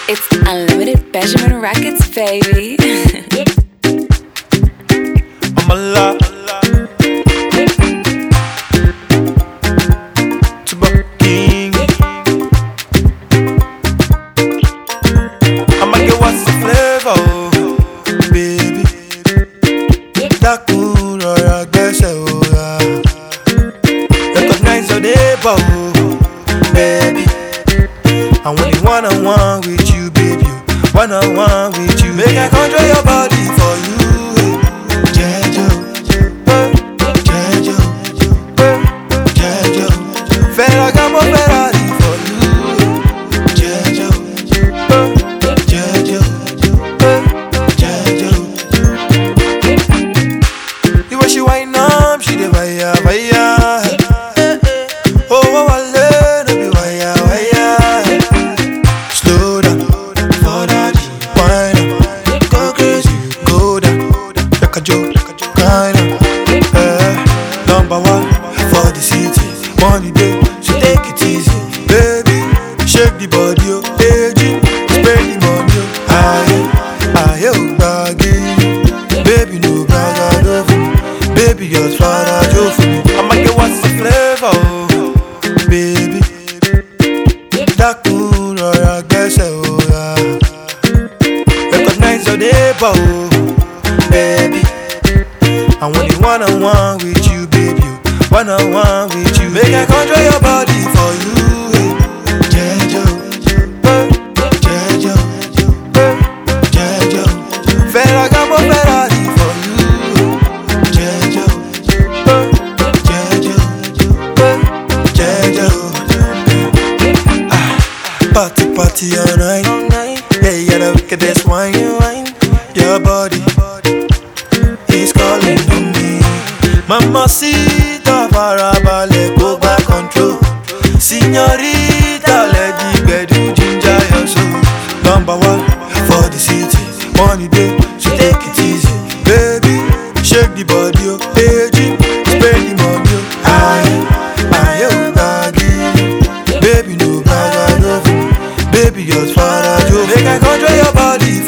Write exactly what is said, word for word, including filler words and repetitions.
It's Unlimited Benjamin Records, baby. I'm a lot. To King. I'ma get what's the flavor, oh, baby. That cool or a gbese, oh, yeah. Recognize your neighbor, oh, baby. I want it one on one with you, baby. One on one with you. Make I control your body for you. Jejo, Jejo, Jejo. Ferragamo Ferrari for you. Jejo, Jejo, Jejo. The way she whine up, she dey vaya vaya. Oh, oh, I let her be vaya vaya. Slow down, for that wine up. Go crazy, go down like a joke, kinda. Eh, number one for the city. Money day, so take it easy, baby. Shake the body, oh, baby. Spend the money, oh. Aye, aye, oh, baggy. Baby, no bag, I love you. Baby, you're far out for me. I'ma get what's the flavor, oh, baby. That cool or a gbese, oh, yeah. Recognize your neighbor, oh, baby. I want it one on one with you, baby. One on one with you. Make I control your body for you. Jejo, Jejo, Jejo. Ferragamo Ferrari for you. Jejo, Jejo, Jejo. Ah, party, party all night. Yeah, you gotta look at this wine. Your body is calling to me. Mamacita, farabalẹ̀ kó gba control. Señorita, let the gbedu ginger your soul. Number one for the city. Money day, so take it easy, baby. Shake the body, oh, baby. Spend the money, oh. Aye, aye, oh, baggy. Baby, no bag, I love you. Baby, you're far out. Make I control your body